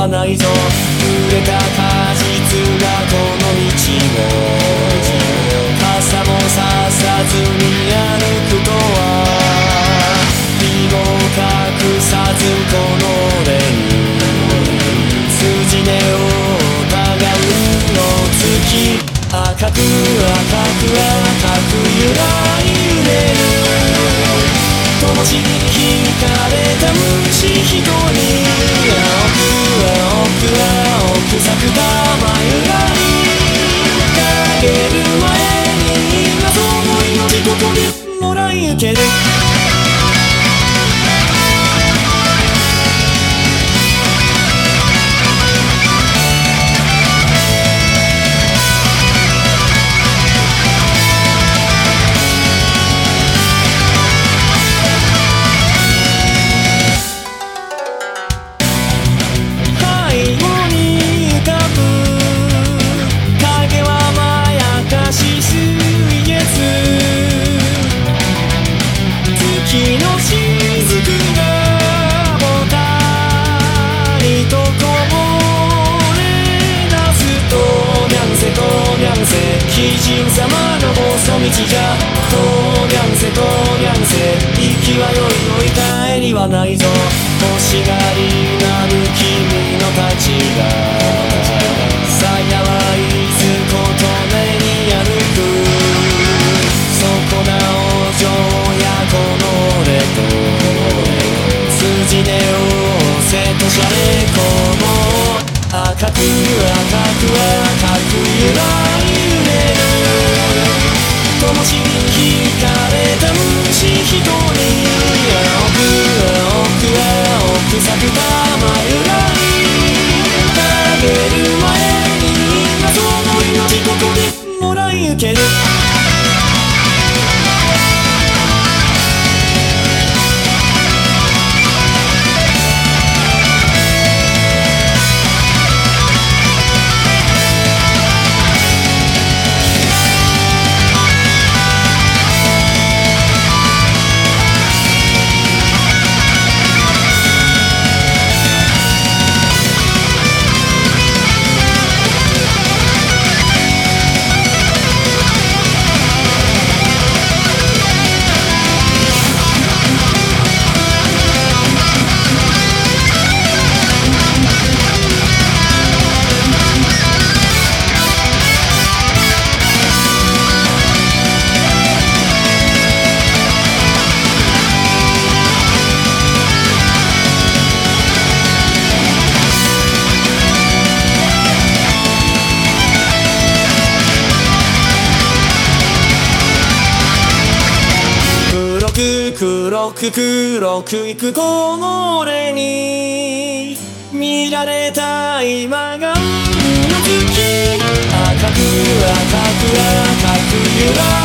はないぞ。濡れた果実がこの道を傘もささずに歩くとは、身も隠さずこの俺に筋根を疑うの月、赤く赤く赤くゆらゆれる灯火に惹かれた虫一人、青く青く青く咲く玉ゆらにかける前に謎の命ここでもらい受ける。鬼神様の細道じゃとにゃんせとにゃんせ、行きはよいの帰りはないぞ。欲しがりなる君の太刀がさやはいずことねに歩く、そこなお嬢やこの俺と筋根をせとしゃれこも赤く赤く赤くゆらゆれる灯火に惹かれた虫一人、青く青く青く咲く玉ゆらに食べる前に謎の命ここでもらい受ける。黒く黒くいくこの俺に見られた今がうの月、赤く赤く赤くゆら